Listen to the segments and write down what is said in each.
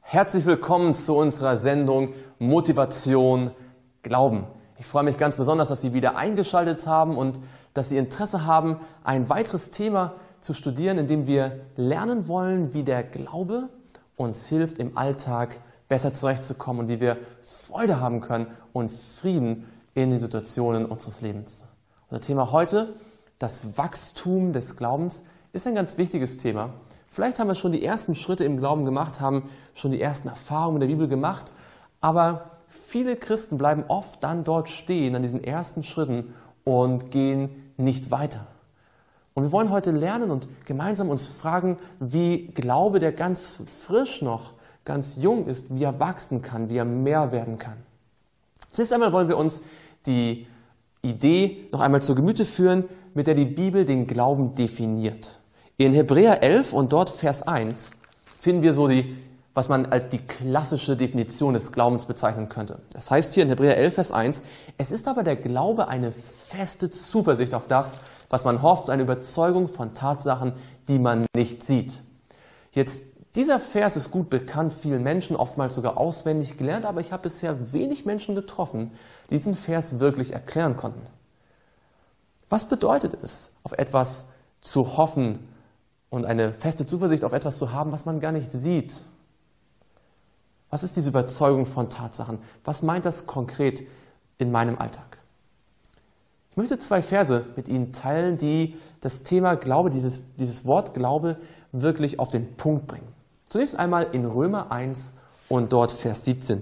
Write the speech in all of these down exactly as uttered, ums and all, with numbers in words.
Herzlich willkommen zu unserer Sendung Motivation Glauben. Ich freue mich ganz besonders, dass Sie wieder eingeschaltet haben und dass Sie Interesse haben, ein weiteres Thema zu studieren, in dem wir lernen wollen, wie der Glaube uns hilft, im Alltag besser zurechtzukommen und wie wir Freude haben können und Frieden in den Situationen unseres Lebens. Unser Thema heute, das Wachstum des Glaubens, ist ein ganz wichtiges Thema. Vielleicht haben wir schon die ersten Schritte im Glauben gemacht, haben schon die ersten Erfahrungen mit der Bibel gemacht, aber viele Christen bleiben oft dann dort stehen an diesen ersten Schritten und gehen nicht weiter. Und wir wollen heute lernen und gemeinsam uns fragen, wie Glaube, der ganz frisch noch, ganz jung ist, wie er wachsen kann, wie er mehr werden kann. Zunächst einmal wollen wir uns die Idee noch einmal zu Gemüte führen, mit der die Bibel den Glauben definiert. In Hebräer elf und dort Vers eins finden wir so die, was man als die klassische Definition des Glaubens bezeichnen könnte. Das heißt hier in Hebräer elf, Vers eins, es ist aber der Glaube eine feste Zuversicht auf das, was man hofft, eine Überzeugung von Tatsachen, die man nicht sieht. Jetzt, dieser Vers ist gut bekannt, vielen Menschen, oftmals sogar auswendig gelernt, aber ich habe bisher wenig Menschen getroffen, die diesen Vers wirklich erklären konnten. Was bedeutet es, auf etwas zu hoffen und eine feste Zuversicht auf etwas zu haben, was man gar nicht sieht? Was ist diese Überzeugung von Tatsachen? Was meint das konkret in meinem Alltag? Ich möchte zwei Verse mit Ihnen teilen, die das Thema Glaube, dieses, dieses Wort Glaube wirklich auf den Punkt bringen. Zunächst einmal in Römer eins und dort Vers siebzehn.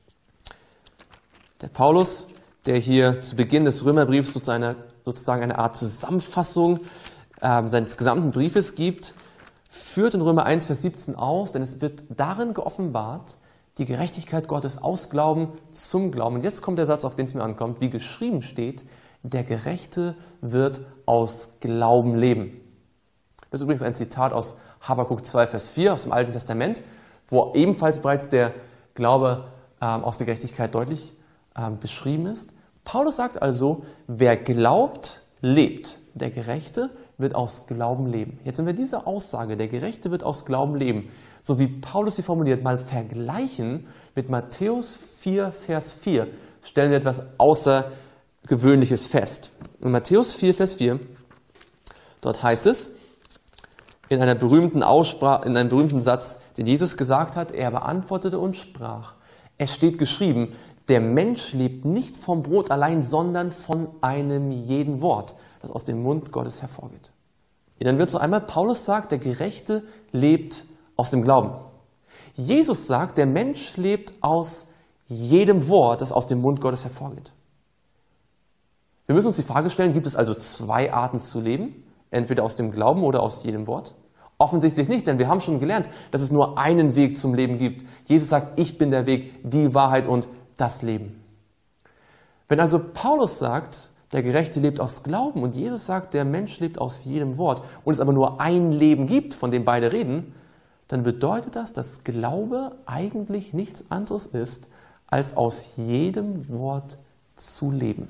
Der Paulus, der hier zu Beginn des Römerbriefs sozusagen eine, sozusagen eine Art Zusammenfassung äh, seines gesamten Briefes gibt, führt in Römer eins, Vers siebzehn aus, denn es wird darin geoffenbart, die Gerechtigkeit Gottes aus Glauben zum Glauben. Und jetzt kommt der Satz, auf den es mir ankommt, wie geschrieben steht, der Gerechte wird aus Glauben leben. Das ist übrigens ein Zitat aus Habakuk zwei, Vers vier aus dem Alten Testament, wo ebenfalls bereits der Glaube ähm, aus der Gerechtigkeit deutlich ähm, beschrieben ist. Paulus sagt also, wer glaubt, lebt. Der Gerechte wird aus Glauben leben. Jetzt, wenn wir diese Aussage, der Gerechte wird aus Glauben leben, so wie Paulus sie formuliert, mal vergleichen mit Matthäus vier, Vers vier, stellen wir etwas Außergewöhnliches fest. In Matthäus vier, Vers vier, dort heißt es, in einer berühmten Aussprache, in einem berühmten Satz, den Jesus gesagt hat, er beantwortete und sprach, es steht geschrieben, der Mensch lebt nicht vom Brot allein, sondern von einem jeden Wort, das aus dem Mund Gottes hervorgeht. Ja, dann wird so einmal, Paulus sagt, der Gerechte lebt aus dem Glauben. Jesus sagt, der Mensch lebt aus jedem Wort, das aus dem Mund Gottes hervorgeht. Wir müssen uns die Frage stellen, gibt es also zwei Arten zu leben? Entweder aus dem Glauben oder aus jedem Wort? Offensichtlich nicht, denn wir haben schon gelernt, dass es nur einen Weg zum Leben gibt. Jesus sagt, ich bin der Weg, die Wahrheit und das Leben. Wenn also Paulus sagt, der Gerechte lebt aus Glauben und Jesus sagt, der Mensch lebt aus jedem Wort und es aber nur ein Leben gibt, von dem beide reden, dann bedeutet das, dass Glaube eigentlich nichts anderes ist, als aus jedem Wort zu leben.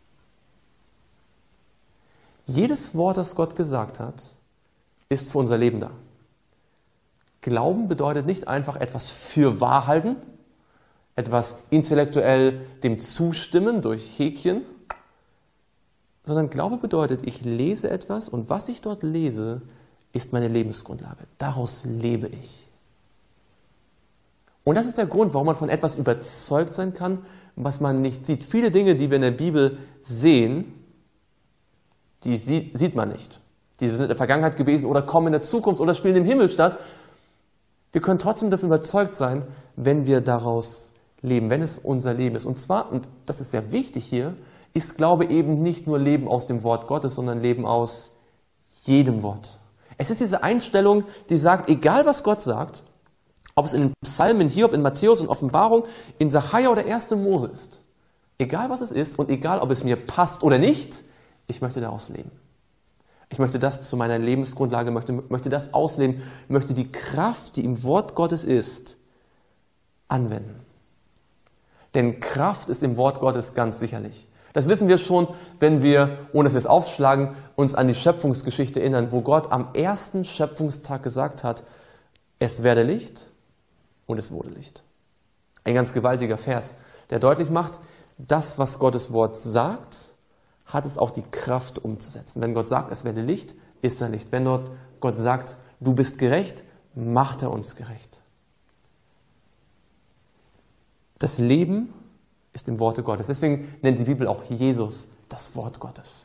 Jedes Wort, das Gott gesagt hat, ist für unser Leben da. Glauben bedeutet nicht einfach etwas für wahr halten, etwas intellektuell dem zustimmen durch Häkchen, sondern Glaube bedeutet, ich lese etwas und was ich dort lese, ist meine Lebensgrundlage. Daraus lebe ich. Und das ist der Grund, warum man von etwas überzeugt sein kann, was man nicht sieht. Viele Dinge, die wir in der Bibel sehen, die sieht man nicht. Die sind in der Vergangenheit gewesen oder kommen in der Zukunft oder spielen im Himmel statt. Wir können trotzdem davon überzeugt sein, wenn wir daraus leben, wenn es unser Leben ist. Und zwar, und das ist sehr wichtig hier, ist Glaube eben nicht nur Leben aus dem Wort Gottes, sondern Leben aus jedem Wort. Es ist diese Einstellung, die sagt, egal was Gott sagt, ob es in den Psalmen, in Hiob, in Matthäus, in Offenbarung, in Sacharja oder erste Mose ist, egal was es ist und egal ob es mir passt oder nicht, ich möchte daraus leben. Ich möchte das zu meiner Lebensgrundlage, möchte, möchte das ausleben, möchte die Kraft, die im Wort Gottes ist, anwenden. Denn Kraft ist im Wort Gottes ganz sicherlich. Das wissen wir schon, wenn wir, ohne dass wir es aufschlagen, uns an die Schöpfungsgeschichte erinnern, wo Gott am ersten Schöpfungstag gesagt hat, es werde Licht und es wurde Licht. Ein ganz gewaltiger Vers, der deutlich macht, das, was Gottes Wort sagt, hat es auch die Kraft umzusetzen. Wenn Gott sagt, es werde Licht, ist er Licht. Wenn dort Gott sagt, du bist gerecht, macht er uns gerecht. Das Leben ist im Worte Gottes. Deswegen nennt die Bibel auch Jesus das Wort Gottes.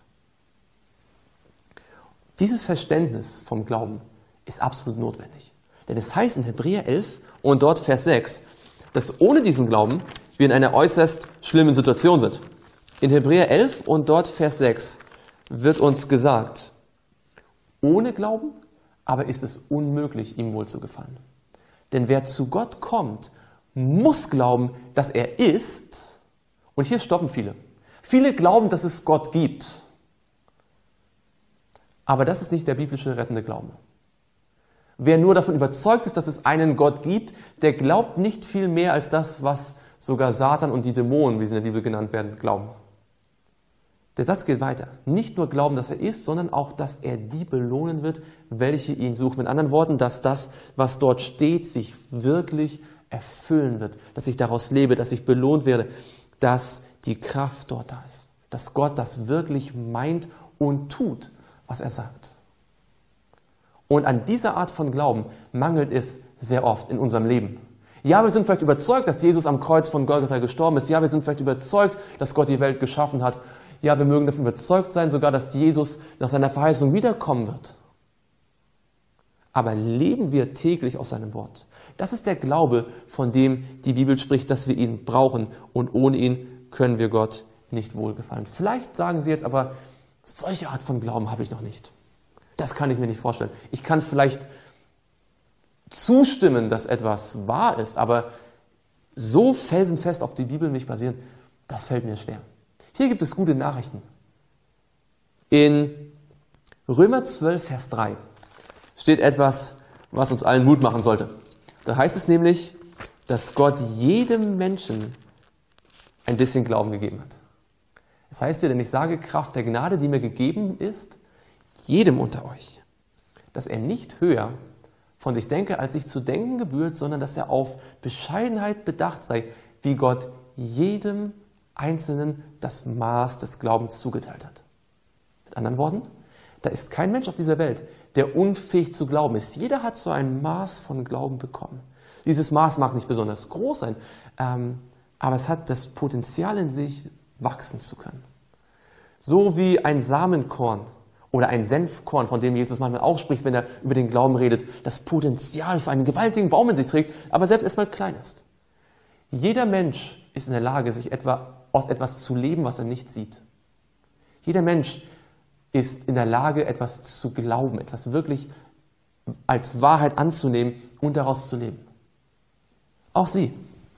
Dieses Verständnis vom Glauben ist absolut notwendig. Denn es heißt in Hebräer elf und dort Vers sechs, dass ohne diesen Glauben wir in einer äußerst schlimmen Situation sind. In Hebräer elf und dort Vers sechs wird uns gesagt, ohne Glauben aber ist es unmöglich, ihm wohl zu gefallen. Denn wer zu Gott kommt, muss glauben, dass er ist. Und hier stoppen viele. Viele glauben, dass es Gott gibt. Aber das ist nicht der biblische rettende Glaube. Wer nur davon überzeugt ist, dass es einen Gott gibt, der glaubt nicht viel mehr als das, was sogar Satan und die Dämonen, wie sie in der Bibel genannt werden, glauben. Der Satz geht weiter. Nicht nur glauben, dass er ist, sondern auch, dass er die belohnen wird, welche ihn suchen. Mit anderen Worten, dass das, was dort steht, sich wirklich erfüllen wird. Dass ich daraus lebe, dass ich belohnt werde, dass die Kraft dort da ist. Dass Gott das wirklich meint und tut, was er sagt. Und an dieser Art von Glauben mangelt es sehr oft in unserem Leben. Ja, wir sind vielleicht überzeugt, dass Jesus am Kreuz von Golgatha gestorben ist. Ja, wir sind vielleicht überzeugt, dass Gott die Welt geschaffen hat. Ja, wir mögen davon überzeugt sein, sogar, dass Jesus nach seiner Verheißung wiederkommen wird. Aber leben wir täglich aus seinem Wort? Das ist der Glaube, von dem die Bibel spricht, dass wir ihn brauchen. Und ohne ihn können wir Gott nicht wohlgefallen. Vielleicht sagen Sie jetzt aber, solche Art von Glauben habe ich noch nicht. Das kann ich mir nicht vorstellen. Ich kann vielleicht zustimmen, dass etwas wahr ist, aber so felsenfest auf die Bibel nicht basieren, das fällt mir schwer. Hier gibt es gute Nachrichten. In Römer zwölf, Vers drei steht etwas, was uns allen Mut machen sollte. Da heißt es nämlich, dass Gott jedem Menschen ein bisschen Glauben gegeben hat. Das heißt hier, denn ich sage, Kraft der Gnade, die mir gegeben ist, jedem unter euch, dass er nicht höher von sich denke, als sich zu denken gebührt, sondern dass er auf Bescheidenheit bedacht sei, wie Gott jedem Einzelnen das Maß des Glaubens zugeteilt hat. Mit anderen Worten, da ist kein Mensch auf dieser Welt, der unfähig zu glauben ist. Jeder hat so ein Maß von Glauben bekommen. Dieses Maß mag nicht besonders groß sein, ähm, aber es hat das Potenzial in sich, wachsen zu können. So wie ein Samenkorn oder ein Senfkorn, von dem Jesus manchmal auch spricht, wenn er über den Glauben redet, das Potenzial für einen gewaltigen Baum in sich trägt, aber selbst erstmal klein ist. Jeder Mensch ist in der Lage, sich etwa aus etwas zu leben, was er nicht sieht. Jeder Mensch ist in der Lage, etwas zu glauben, etwas wirklich als Wahrheit anzunehmen und daraus zu leben. Auch Sie.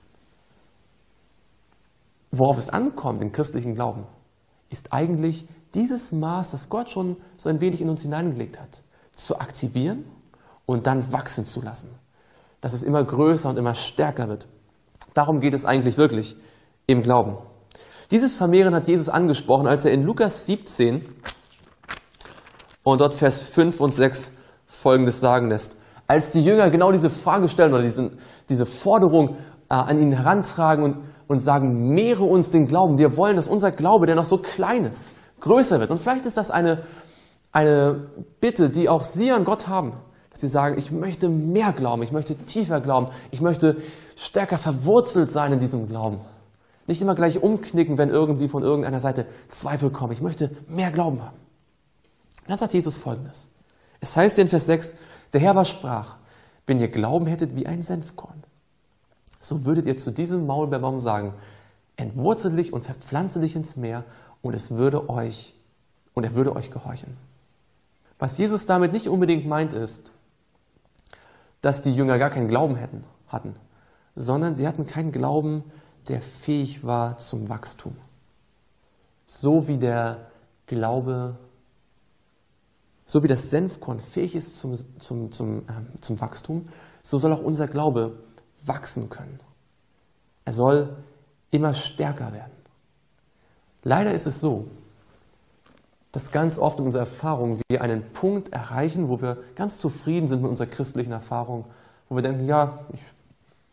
Worauf es ankommt im christlichen Glauben, ist eigentlich dieses Maß, das Gott schon so ein wenig in uns hineingelegt hat, zu aktivieren und dann wachsen zu lassen. Dass es immer größer und immer stärker wird. Darum geht es eigentlich wirklich im Glauben. Dieses Vermehren hat Jesus angesprochen, als er in Lukas siebzehn und dort Vers fünf und sechs Folgendes sagen lässt. Als die Jünger genau diese Frage stellen oder diese, diese Forderung äh, an ihn herantragen und, und sagen, mehre uns den Glauben. Wir wollen, dass unser Glaube, der noch so klein ist, größer wird. Und vielleicht ist das eine, eine Bitte, die auch Sie an Gott haben. Dass Sie sagen, ich möchte mehr glauben, ich möchte tiefer glauben, ich möchte stärker verwurzelt sein in diesem Glauben. Nicht immer gleich umknicken, wenn irgendwie von irgendeiner Seite Zweifel kommen. Ich möchte mehr Glauben haben. Und dann sagt Jesus Folgendes. Es heißt in Vers sechs, der Herr aber sprach, wenn ihr Glauben hättet wie ein Senfkorn, so würdet ihr zu diesem Maulbeerbaum sagen, entwurzle dich und verpflanze dich ins Meer und es würde euch, und er würde euch gehorchen. Was Jesus damit nicht unbedingt meint ist, dass die Jünger gar keinen Glauben hätten, hatten, sondern sie hatten keinen Glauben, der fähig war zum Wachstum. So wie der Glaube, so wie das Senfkorn fähig ist zum, zum, zum, äh, zum Wachstum, so soll auch unser Glaube wachsen können. Er soll immer stärker werden. Leider ist es so, dass ganz oft in unserer Erfahrung wir einen Punkt erreichen, wo wir ganz zufrieden sind mit unserer christlichen Erfahrung, wo wir denken, ja, ich,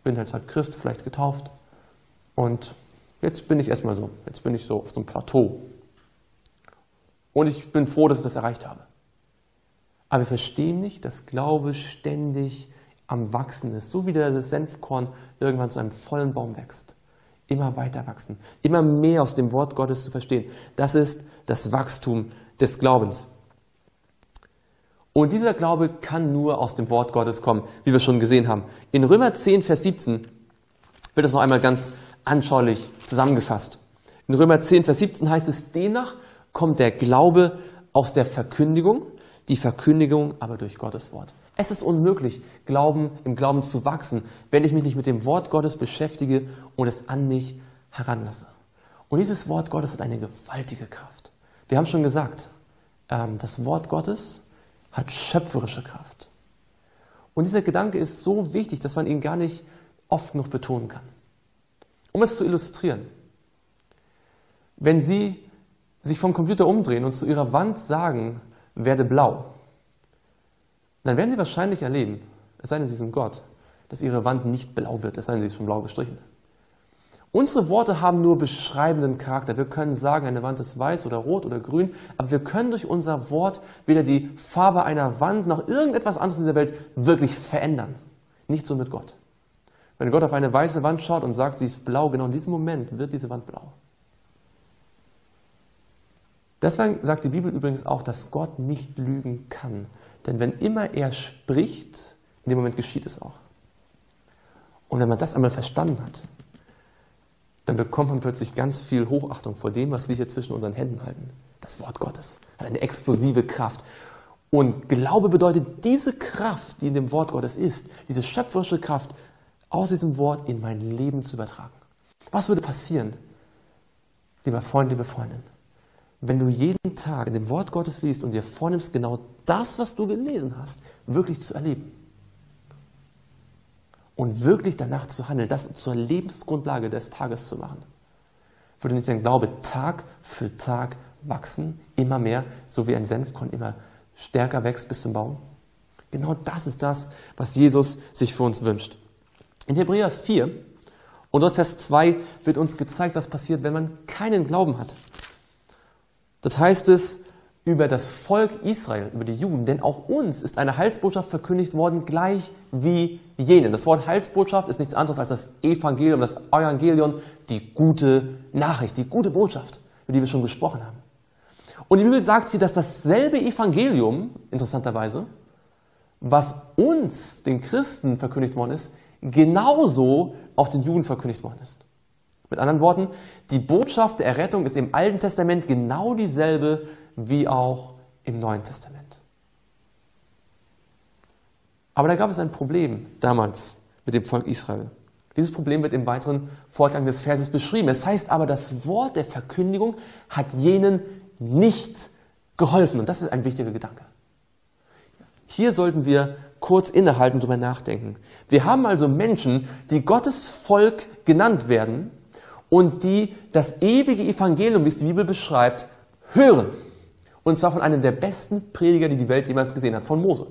bin jetzt halt Christ, vielleicht getauft. Und jetzt bin ich erstmal so, jetzt bin ich so auf so einem Plateau. Und ich bin froh, dass ich das erreicht habe. Aber wir verstehen nicht, dass Glaube ständig am Wachsen ist. So wie das Senfkorn irgendwann zu einem vollen Baum wächst. Immer weiter wachsen. Immer mehr aus dem Wort Gottes zu verstehen. Das ist das Wachstum des Glaubens. Und dieser Glaube kann nur aus dem Wort Gottes kommen, wie wir schon gesehen haben. In Römer zehn, Vers siebzehn wird das noch einmal ganz anschaulich zusammengefasst. In Römer zehn, Vers siebzehn heißt es, demnach kommt der Glaube aus der Verkündigung, die Verkündigung aber durch Gottes Wort. Es ist unmöglich, Glauben, im Glauben zu wachsen, wenn ich mich nicht mit dem Wort Gottes beschäftige und es an mich heranlasse. Und dieses Wort Gottes hat eine gewaltige Kraft. Wir haben schon gesagt, das Wort Gottes hat schöpferische Kraft. Und dieser Gedanke ist so wichtig, dass man ihn gar nicht oft genug betonen kann. Um es zu illustrieren, wenn Sie sich vom Computer umdrehen und zu Ihrer Wand sagen, werde blau, dann werden Sie wahrscheinlich erleben, es sei denn, Sie sind Gott, dass Ihre Wand nicht blau wird, es sei denn, sie ist schon blau gestrichen. Unsere Worte haben nur beschreibenden Charakter. Wir können sagen, eine Wand ist weiß oder rot oder grün, aber wir können durch unser Wort weder die Farbe einer Wand noch irgendetwas anderes in dieser Welt wirklich verändern. Nicht so mit Gott. Wenn Gott auf eine weiße Wand schaut und sagt, sie ist blau, genau in diesem Moment wird diese Wand blau. Deswegen sagt die Bibel übrigens auch, dass Gott nicht lügen kann. Denn wenn immer er spricht, in dem Moment geschieht es auch. Und wenn man das einmal verstanden hat, dann bekommt man plötzlich ganz viel Hochachtung vor dem, was wir hier zwischen unseren Händen halten. Das Wort Gottes hat eine explosive Kraft. Und Glaube bedeutet, diese Kraft, die in dem Wort Gottes ist, diese schöpferische Kraft, aus diesem Wort in mein Leben zu übertragen. Was würde passieren, lieber Freund, liebe Freundin, wenn du jeden Tag in dem Wort Gottes liest und dir vornimmst, genau das, was du gelesen hast, wirklich zu erleben? Und wirklich danach zu handeln, das zur Lebensgrundlage des Tages zu machen. Würde nicht dein Glaube Tag für Tag wachsen, immer mehr, so wie ein Senfkorn immer stärker wächst bis zum Baum? Genau das ist das, was Jesus sich für uns wünscht. In Hebräer vier und dort Vers zwei wird uns gezeigt, was passiert, wenn man keinen Glauben hat. Dort heißt es über das Volk Israel, über die Juden, denn auch uns ist eine Heilsbotschaft verkündigt worden, gleich wie jenen. Das Wort Heilsbotschaft ist nichts anderes als das Evangelium, das Evangelion, die gute Nachricht, die gute Botschaft, über die wir schon gesprochen haben. Und die Bibel sagt hier, dass dasselbe Evangelium, interessanterweise, was uns, den Christen, verkündigt worden ist, genauso auch den Juden verkündigt worden ist. Mit anderen Worten, die Botschaft der Errettung ist im Alten Testament genau dieselbe wie auch im Neuen Testament. Aber da gab es ein Problem damals mit dem Volk Israel. Dieses Problem wird im weiteren Fortgang des Verses beschrieben. Es heißt aber, das Wort der Verkündigung hat jenen nicht geholfen. Und das ist ein wichtiger Gedanke. Hier sollten wir kurz innehalten und darüber nachdenken. Wir haben also Menschen, die Gottes Volk genannt werden und die das ewige Evangelium, wie es die Bibel beschreibt, hören. Und zwar von einem der besten Prediger, die die Welt jemals gesehen hat, von Mose.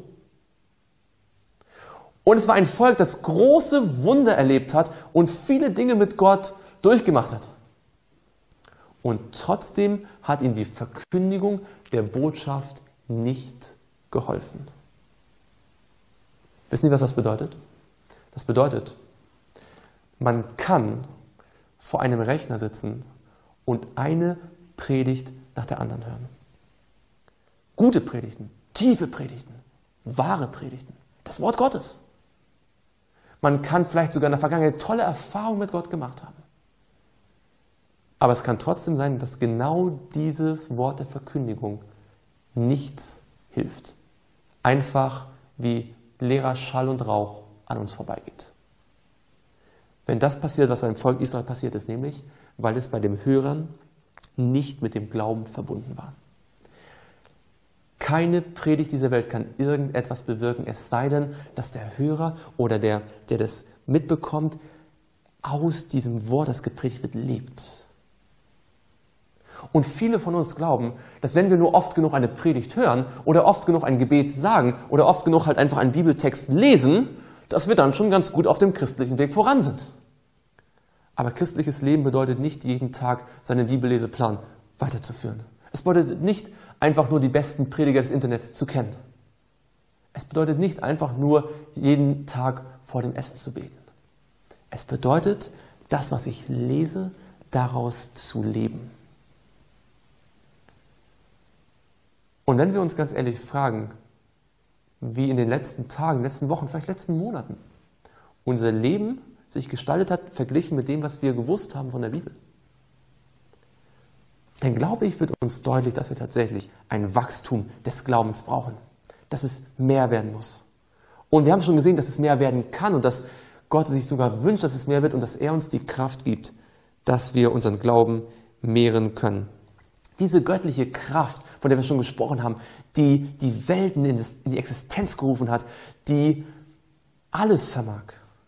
Und es war ein Volk, das große Wunder erlebt hat und viele Dinge mit Gott durchgemacht hat. Und trotzdem hat ihnen die Verkündigung der Botschaft nicht geholfen. Wissen Sie, was das bedeutet? Das bedeutet, man kann vor einem Rechner sitzen und eine Predigt nach der anderen hören. Gute Predigten, tiefe Predigten, wahre Predigten, das Wort Gottes. Man kann vielleicht sogar in der Vergangenheit tolle Erfahrungen mit Gott gemacht haben. Aber es kann trotzdem sein, dass genau dieses Wort der Verkündigung nichts hilft. Einfach wie leerer Schall und Rauch an uns vorbeigeht. Wenn das passiert, was beim Volk Israel passiert ist, nämlich, weil es bei den Hörern nicht mit dem Glauben verbunden war. Keine Predigt dieser Welt kann irgendetwas bewirken, es sei denn, dass der Hörer oder der, der das mitbekommt, aus diesem Wort, das gepredigt wird, lebt. Und viele von uns glauben, dass wenn wir nur oft genug eine Predigt hören oder oft genug ein Gebet sagen oder oft genug halt einfach einen Bibeltext lesen, dass wir dann schon ganz gut auf dem christlichen Weg voran sind. Aber christliches Leben bedeutet nicht, jeden Tag seinen Bibelleseplan weiterzuführen. Es bedeutet nicht, einfach nur die besten Prediger des Internets zu kennen. Es bedeutet nicht einfach nur, jeden Tag vor dem Essen zu beten. Es bedeutet, das, was ich lese, daraus zu leben. Und wenn wir uns ganz ehrlich fragen, wie in den letzten Tagen, letzten Wochen, vielleicht letzten Monaten unser Leben sich gestaltet hat, verglichen mit dem, was wir gewusst haben von der Bibel, dann glaube ich, wird uns deutlich, dass wir tatsächlich ein Wachstum des Glaubens brauchen, dass es mehr werden muss. Und wir haben schon gesehen, dass es mehr werden kann und dass Gott sich sogar wünscht, dass es mehr wird und dass er uns die Kraft gibt, dass wir unseren Glauben mehren können. Diese göttliche Kraft, von der wir schon gesprochen haben, die die Welten in die Existenz gerufen hat, die alles vermag,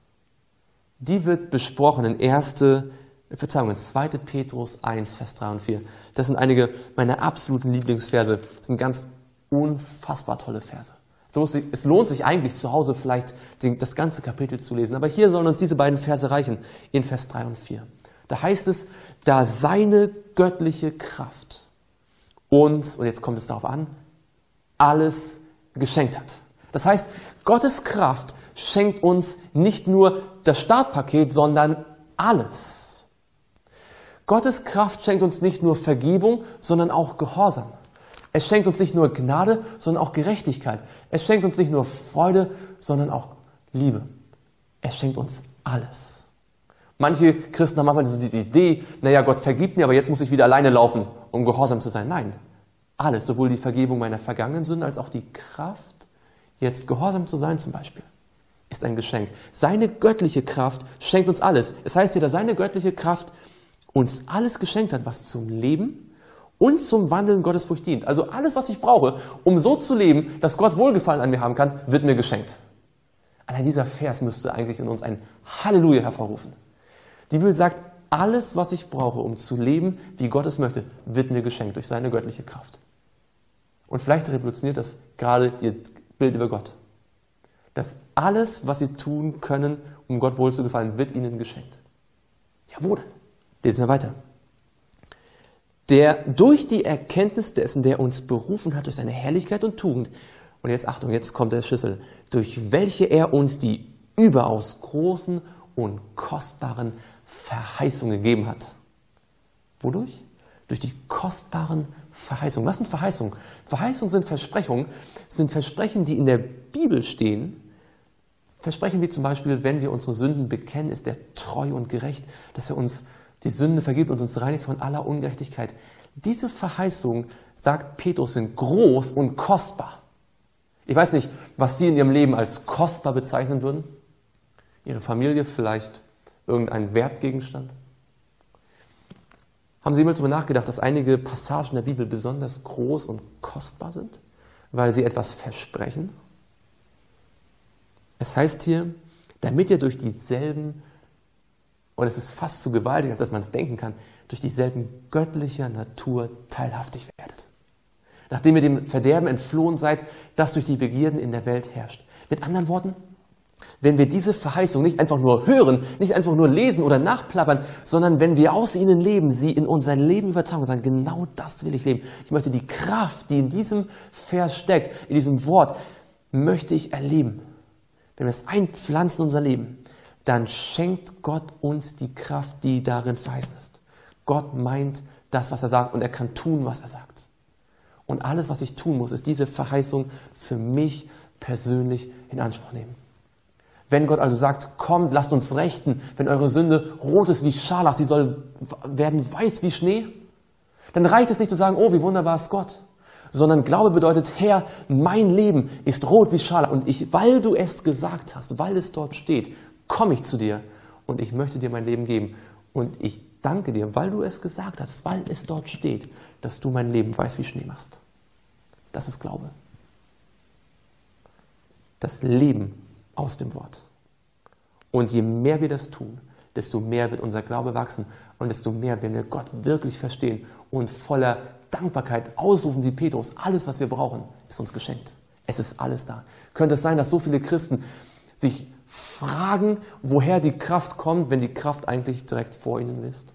die wird besprochen in erste Verzeihung, in zweiter Petrus eins, Vers drei und vier. Das sind einige meiner absoluten Lieblingsverse. Das sind ganz unfassbar tolle Verse. Es lohnt sich, es lohnt sich eigentlich zu Hause vielleicht den, das ganze Kapitel zu lesen. Aber hier sollen uns diese beiden Verse reichen, in Vers drei und vier. Da heißt es, da seine göttliche Kraft uns, und jetzt kommt es darauf an, alles geschenkt hat. Das heißt, Gottes Kraft schenkt uns nicht nur das Startpaket, sondern alles. Gottes Kraft schenkt uns nicht nur Vergebung, sondern auch Gehorsam. Es schenkt uns nicht nur Gnade, sondern auch Gerechtigkeit. Es schenkt uns nicht nur Freude, sondern auch Liebe. Es schenkt uns alles. Manche Christen haben manchmal so die Idee, naja, Gott vergibt mir, aber jetzt muss ich wieder alleine laufen, um gehorsam zu sein. Nein, alles, sowohl die Vergebung meiner vergangenen Sünden, als auch die Kraft, jetzt gehorsam zu sein zum Beispiel, ist ein Geschenk. Seine göttliche Kraft schenkt uns alles. Es heißt hier, dass seine göttliche Kraft uns alles geschenkt hat, was zum Leben und zum Wandeln Gottesfurcht dient. Also alles, was ich brauche, um so zu leben, dass Gott Wohlgefallen an mir haben kann, wird mir geschenkt. Allein dieser Vers müsste eigentlich in uns ein Halleluja hervorrufen. Die Bibel sagt, alles, was ich brauche, um zu leben, wie Gott es möchte, wird mir geschenkt durch seine göttliche Kraft. Und vielleicht revolutioniert das gerade ihr Bild über Gott. Dass alles, was sie tun können, um Gott wohlzugefallen, wird ihnen geschenkt. Ja, wo denn? Lesen wir weiter. Der durch die Erkenntnis dessen, der uns berufen hat, durch seine Herrlichkeit und Tugend, und jetzt Achtung, jetzt kommt der Schlüssel, durch welche er uns die überaus großen und kostbaren Verheißungen gegeben hat. Wodurch? Durch die kostbaren Verheißungen. Was sind Verheißungen? Verheißungen sind Versprechungen, sind Versprechen, die in der Bibel stehen. Versprechen wie zum Beispiel, wenn wir unsere Sünden bekennen, ist er treu und gerecht, dass er uns die Sünde vergibt und uns reinigt von aller Ungerechtigkeit. Diese Verheißungen, sagt Petrus, sind groß und kostbar. Ich weiß nicht, was Sie in Ihrem Leben als kostbar bezeichnen würden. Ihre Familie, vielleicht irgendein Wertgegenstand. Haben Sie jemals darüber nachgedacht, dass einige Passagen der Bibel besonders groß und kostbar sind, weil sie etwas versprechen? Es heißt hier, damit ihr durch dieselben, und es ist fast zu gewaltig, als dass man es denken kann, durch dieselben göttlicher Natur teilhaftig werdet. Nachdem ihr dem Verderben entflohen seid, das durch die Begierden in der Welt herrscht. Mit anderen Worten, wenn wir diese Verheißung nicht einfach nur hören, nicht einfach nur lesen oder nachplappern, sondern wenn wir aus ihnen leben, sie in unser Leben übertragen und sagen, genau das will ich leben. Ich möchte die Kraft, die in diesem Vers steckt, in diesem Wort, möchte ich erleben. Wenn wir es einpflanzen in unser Leben, dann schenkt Gott uns die Kraft, die darin verheißen ist. Gott meint das, was er sagt, und er kann tun, was er sagt. Und alles, was ich tun muss, ist diese Verheißung für mich persönlich in Anspruch nehmen. Wenn Gott also sagt, kommt, lasst uns rechten, wenn eure Sünde rot ist wie Scharlach, sie soll werden weiß wie Schnee, dann reicht es nicht zu sagen, oh, wie wunderbar ist Gott, sondern Glaube bedeutet, Herr, mein Leben ist rot wie Scharlach und ich, weil du es gesagt hast, weil es dort steht, komme ich zu dir und ich möchte dir mein Leben geben. Und ich danke dir, weil du es gesagt hast, weil es dort steht, dass du mein Leben weiß wie Schnee machst. Das ist Glaube. Das Leben aus dem Wort. Und je mehr wir das tun, desto mehr wird unser Glaube wachsen und desto mehr werden wir Gott wirklich verstehen und voller Dankbarkeit ausrufen wie Petrus, alles, was wir brauchen, ist uns geschenkt. Es ist alles da. Könnte es sein, dass so viele Christen sich fragen, woher die Kraft kommt, wenn die Kraft eigentlich direkt vor ihnen ist.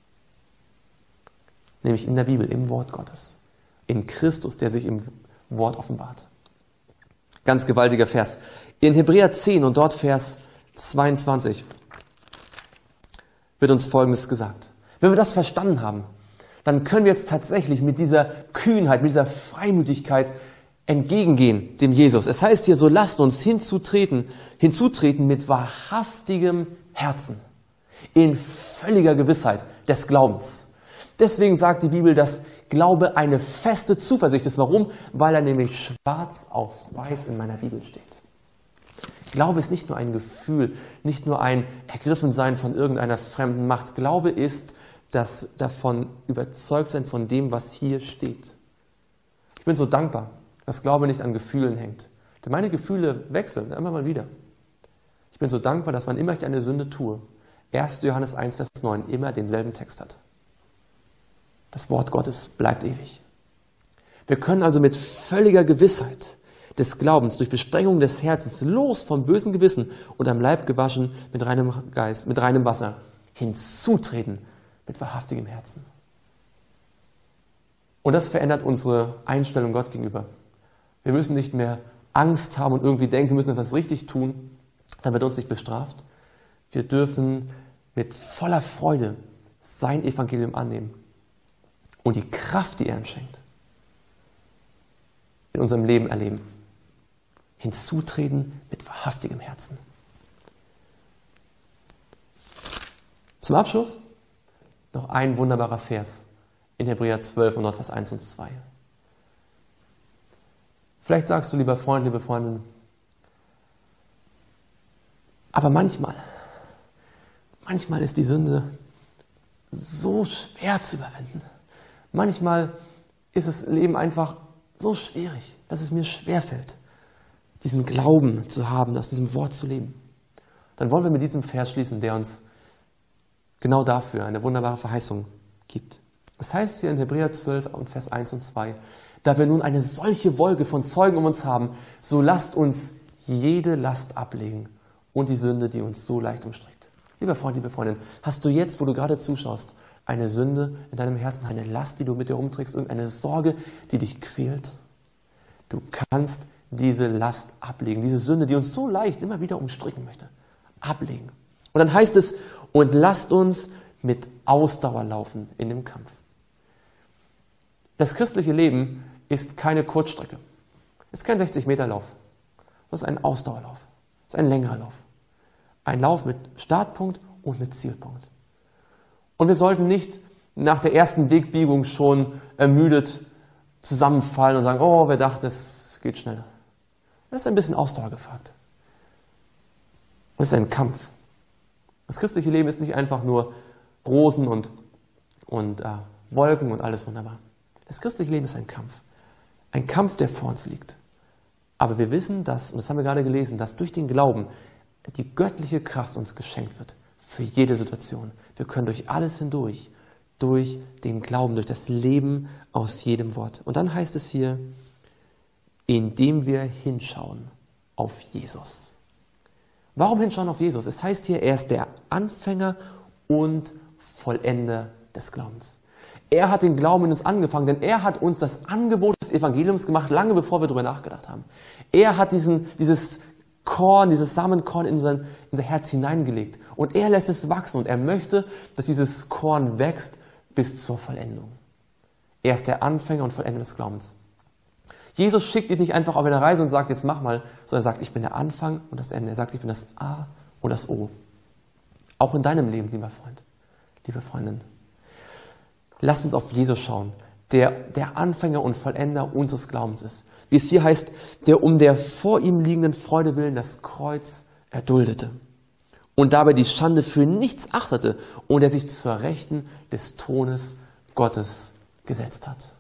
Nämlich in der Bibel, im Wort Gottes. In Christus, der sich im Wort offenbart. Ganz gewaltiger Vers. In Hebräer zehn und dort Vers zweiundzwanzig wird uns Folgendes gesagt. Wenn wir das verstanden haben, dann können wir jetzt tatsächlich mit dieser Kühnheit, mit dieser Freimütigkeit entgegengehen dem Jesus. Es heißt hier, so lasst uns hinzutreten, hinzutreten mit wahrhaftigem Herzen, in völliger Gewissheit des Glaubens. Deswegen sagt die Bibel, dass Glaube eine feste Zuversicht ist. Warum? Weil er nämlich schwarz auf weiß in meiner Bibel steht. Glaube ist nicht nur ein Gefühl, nicht nur ein Ergriffensein von irgendeiner fremden Macht. Glaube ist das davon Überzeugtsein von dem, was hier steht. Ich bin so dankbar, dass Glaube nicht an Gefühlen hängt. Denn meine Gefühle wechseln immer mal wieder. Ich bin so dankbar, dass wann immer ich eine Sünde tue, erster Johannes eins, Vers neun immer denselben Text hat. Das Wort Gottes bleibt ewig. Wir können also mit völliger Gewissheit des Glaubens durch Besprengung des Herzens los vom bösen Gewissen und am Leib gewaschen mit reinem Geist, mit reinem Wasser hinzutreten mit wahrhaftigem Herzen. Und das verändert unsere Einstellung Gott gegenüber. Wir müssen nicht mehr Angst haben und irgendwie denken, wir müssen etwas richtig tun, dann wird uns nicht bestraft. Wir dürfen mit voller Freude sein Evangelium annehmen und die Kraft, die er uns schenkt, in unserem Leben erleben. Hinzutreten mit wahrhaftigem Herzen. Zum Abschluss noch ein wunderbarer Vers in Hebräer zwölf und dort Vers eins und zwei. Vielleicht sagst du, lieber Freund, liebe Freundin, aber manchmal, manchmal ist die Sünde so schwer zu überwinden. Manchmal ist das Leben einfach so schwierig, dass es mir schwerfällt, diesen Glauben zu haben, aus diesem Wort zu leben. Dann wollen wir mit diesem Vers schließen, der uns genau dafür eine wunderbare Verheißung gibt. Es heißt hier in Hebräer zwölf und Vers eins und zwei, da wir nun eine solche Wolke von Zeugen um uns haben, so lasst uns jede Last ablegen und die Sünde, die uns so leicht umstrickt. Lieber Freund, liebe Freundin, hast du jetzt, wo du gerade zuschaust, eine Sünde in deinem Herzen, eine Last, die du mit dir rumträgst, irgendeine Sorge, die dich quält? Du kannst diese Last ablegen, diese Sünde, die uns so leicht immer wieder umstricken möchte, ablegen. Und dann heißt es, und lasst uns mit Ausdauer laufen in dem Kampf. Das christliche Leben ist keine Kurzstrecke. Es ist kein sechzig-Meter-Lauf. Das ist ein Ausdauerlauf. Das ist ein längerer Lauf. Ein Lauf mit Startpunkt und mit Zielpunkt. Und wir sollten nicht nach der ersten Wegbiegung schon ermüdet zusammenfallen und sagen, oh, wir dachten, es geht schneller. Das ist ein bisschen Ausdauer gefragt. Das ist ein Kampf. Das christliche Leben ist nicht einfach nur Rosen und, und äh, Wolken und alles wunderbar. Das christliche Leben ist ein Kampf. Ein Kampf, der vor uns liegt. Aber wir wissen, dass, und das haben wir gerade gelesen, dass durch den Glauben die göttliche Kraft uns geschenkt wird. Für jede Situation. Wir können durch alles hindurch, durch den Glauben, durch das Leben aus jedem Wort. Und dann heißt es hier, indem wir hinschauen auf Jesus. Warum hinschauen auf Jesus? Es heißt hier, er ist der Anfänger und Vollender des Glaubens. Er hat den Glauben in uns angefangen, denn er hat uns das Angebot des Evangeliums gemacht, lange bevor wir darüber nachgedacht haben. Er hat diesen, dieses Korn, dieses Samenkorn in unser, in unser Herz hineingelegt. Und er lässt es wachsen und er möchte, dass dieses Korn wächst bis zur Vollendung. Er ist der Anfänger und Vollender des Glaubens. Jesus schickt dich nicht einfach auf eine Reise und sagt, jetzt mach mal, sondern er sagt, ich bin der Anfang und das Ende. Er sagt, ich bin das A und das O. Auch in deinem Leben, lieber Freund, liebe Freundin. Lass uns auf Jesus schauen, der der Anfänger und Vollender unseres Glaubens ist. Wie es hier heißt, der um der vor ihm liegenden Freude willen das Kreuz erduldete und dabei die Schande für nichts achtete und der sich zur Rechten des Thrones Gottes gesetzt hat.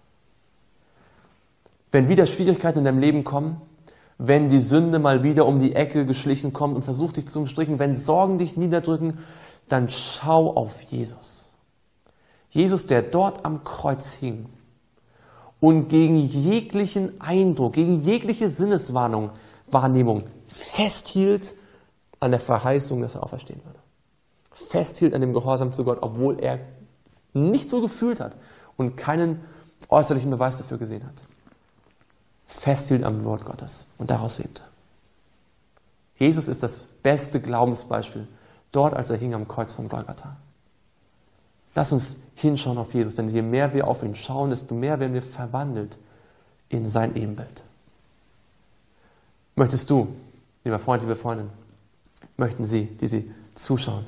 Wenn wieder Schwierigkeiten in deinem Leben kommen, wenn die Sünde mal wieder um die Ecke geschlichen kommt und versucht dich zu umstricken, wenn Sorgen dich niederdrücken, dann schau auf Jesus. Jesus, der dort am Kreuz hing und gegen jeglichen Eindruck, gegen jegliche Sinneswahrnehmung Wahrnehmung festhielt an der Verheißung, dass er auferstehen würde. Festhielt an dem Gehorsam zu Gott, obwohl er nicht so gefühlt hat und keinen äußerlichen Beweis dafür gesehen hat. Festhielt am Wort Gottes und daraus lebte. Jesus ist das beste Glaubensbeispiel, dort als er hing am Kreuz von Golgatha. Lass uns hinschauen auf Jesus, denn je mehr wir auf ihn schauen, desto mehr werden wir verwandelt in sein Ebenbild. Möchtest du, lieber Freund, liebe Freundin, möchten Sie, die Sie zuschauen,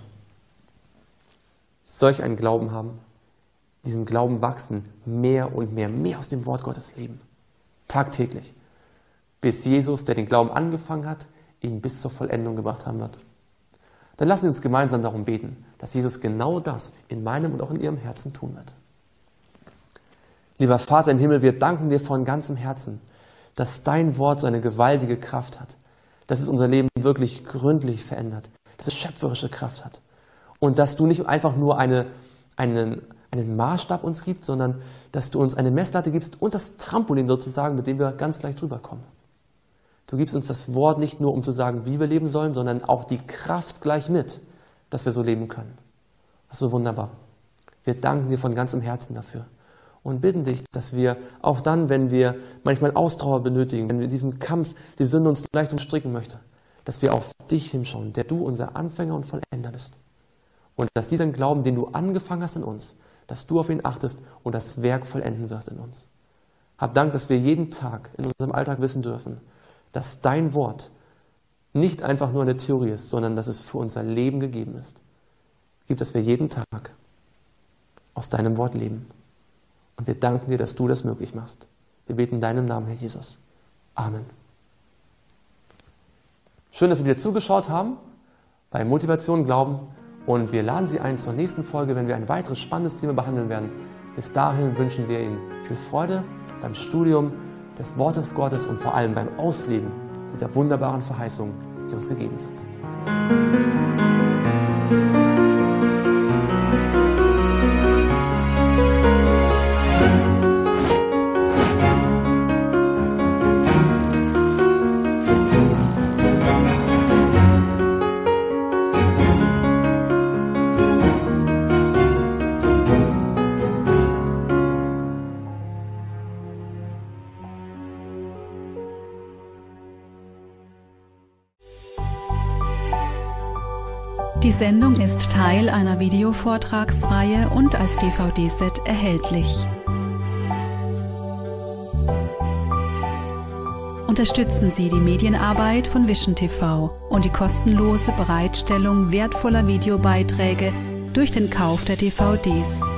solch einen Glauben haben, diesem Glauben wachsen, mehr und mehr, mehr aus dem Wort Gottes leben, tagtäglich, bis Jesus, der den Glauben angefangen hat, ihn bis zur Vollendung gebracht haben wird. Dann lassen wir uns gemeinsam darum beten, dass Jesus genau das in meinem und auch in Ihrem Herzen tun wird. Lieber Vater im Himmel, wir danken dir von ganzem Herzen, dass dein Wort so eine gewaltige Kraft hat, dass es unser Leben wirklich gründlich verändert, dass es schöpferische Kraft hat und dass du nicht einfach nur eine, einen, einen Maßstab uns gibst, sondern dass du uns eine Messlatte gibst und das Trampolin sozusagen, mit dem wir ganz leicht drüber kommen. Du gibst uns das Wort nicht nur, um zu sagen, wie wir leben sollen, sondern auch die Kraft gleich mit, dass wir so leben können. Das ist so wunderbar. Wir danken dir von ganzem Herzen dafür und bitten dich, dass wir auch dann, wenn wir manchmal Ausdauer benötigen, wenn wir in diesem Kampf die Sünde uns leicht umstricken möchte, dass wir auf dich hinschauen, der du unser Anfänger und Vollender bist. Und dass diesen Glauben, den du angefangen hast in uns, dass du auf ihn achtest und das Werk vollenden wirst in uns. Hab Dank, dass wir jeden Tag in unserem Alltag wissen dürfen, dass dein Wort nicht einfach nur eine Theorie ist, sondern dass es für unser Leben gegeben ist. Gib, dass wir jeden Tag aus deinem Wort leben. Und wir danken dir, dass du das möglich machst. Wir beten in deinem Namen, Herr Jesus. Amen. Schön, dass Sie wieder zugeschaut haben bei Motivation Glauben. Und wir laden Sie ein zur nächsten Folge, wenn wir ein weiteres spannendes Thema behandeln werden. Bis dahin wünschen wir Ihnen viel Freude beim Studium des Wortes Gottes und vor allem beim Ausleben dieser wunderbaren Verheißungen, die uns gegeben sind. Die Sendung ist Teil einer Videovortragsreihe und als D V D-Set erhältlich. Unterstützen Sie die Medienarbeit von Vision T V und die kostenlose Bereitstellung wertvoller Videobeiträge durch den Kauf der D V Ds.